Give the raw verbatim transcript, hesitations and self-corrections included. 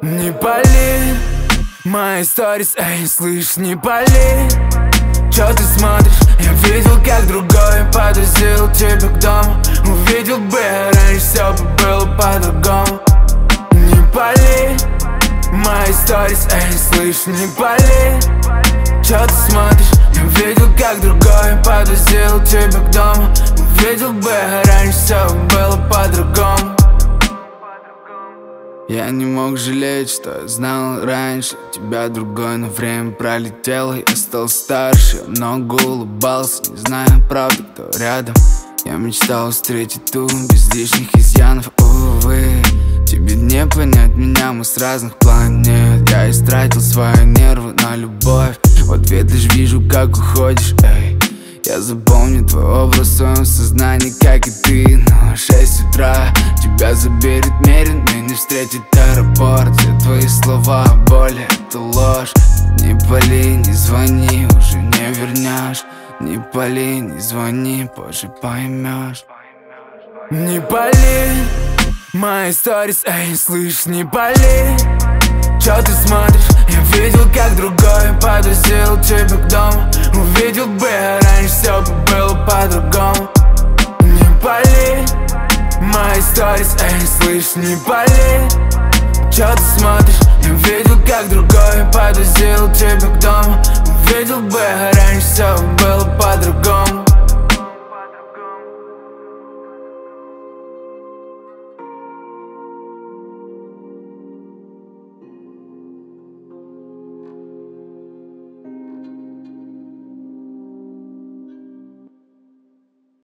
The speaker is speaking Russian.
Не пали мои сторис, эй, слышь, не пали. Чё ты смотришь? Я видел, как другой подвозил тебя к дому. Увидел бы, раньше всё бы было по-другому. Не пали мои сторис, эй, слышь, не пали. Чё ты смотришь? Я видел, как другой подвозил тебя к дому. Увидел бы, раньше всё было по-другому. Я не мог жалеть, что я знал раньше тебя другой, но время пролетело, я стал старше. Я много улыбался, не зная правды, кто рядом. Я мечтал встретить ту без лишних изъянов. Увы, тебе не понять меня, мы с разных планет. Я истратил свои нервы на любовь. В ответ лишь вижу, как уходишь, эй. Я запомню твой образ в своем сознании, как и ты. Но в шесть утра тебя заберет Мерин, меня встретит аэропорт. Все твои слова о боли — это ложь. Не пали, не звони, уже не вернешь. Не пали, не звони, позже поймешь. Не пали мои сторис, эй, слышь, не пали. Чё ты смотришь? Я видел, как другой подвозил тебя к дому. Увидел бы, раньше всё бы было по-другому. Не пали мои сторис, эй, слышь, не пали. Чё ты смотришь? Я видел, как другой подвозил тебя к дому. Увидел бы, раньше всё было по-другому.